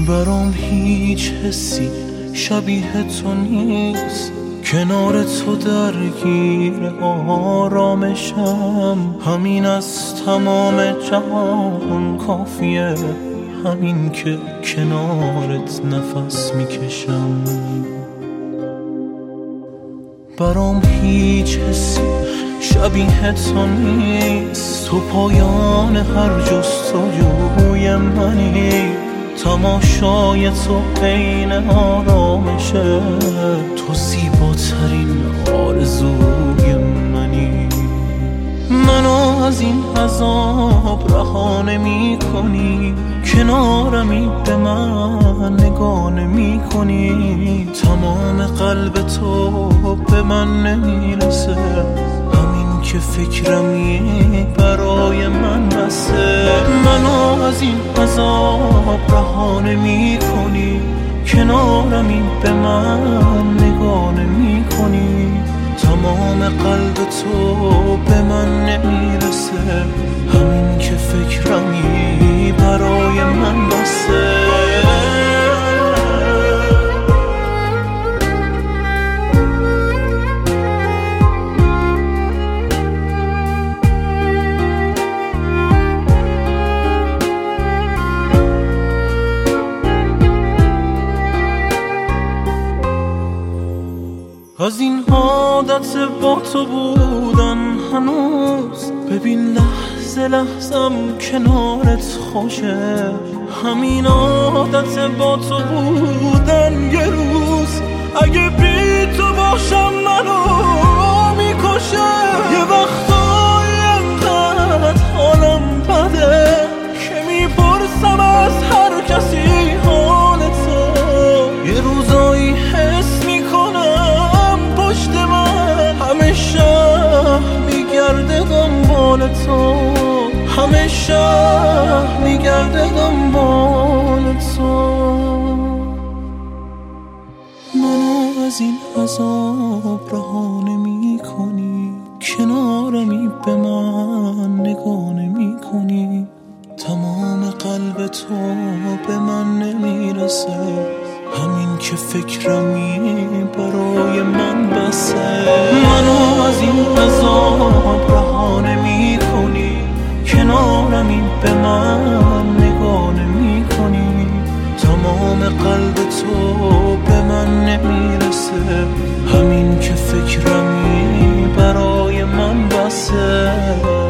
برام هیچ حسی شبیه تو نیست، کنار تو درگیر آرامشم. همین از تمام جهان کافیه، همین که کنارت نفس میکشم. برام هیچ حسی شبیه تو نیست، تو پایان هر جستجوی منی. تماشای تو عین آرامشه، تو زیباترین آرزوی منی. منو از این عذاب رها نمی کنی، کنارمی به من نگاه نمی کنی. تمام قلب تو به من نمیرسه، همین که فکرمی برای من بسه. منو از این عذاب رها نمی کنی، کنارمی به من نگاه نمی کنی. تمام قلب تو به من نمیرسه، همین که فکرمی برای من بسه. از این عادت با تو بودن هنوز، ببین لحظه لحظم کنارت خوشه. همین عادت با تو بودن یه روز اگه بی تو باشم منو میکشه. یه وقتایی انقدر حالم بده که میپرسم از هر کسی حال تو. یه روزایی حس میکنم پشت من همه شهر میگرده دنبال تو، همه شهر میگرده دنبال تو. منو از این عذاب رها نمی کنی، کنارمی به من نگاه نمی کنی. تمام قلب تو به من نمیرسه، همین که فکرمی برای من بسه. منو از این عذاب رها نمی کنی، کنارمی به من نگاه نمی کنی. تمام قلب تو به من نمیرسه، همین که فکرمی برای من بسه.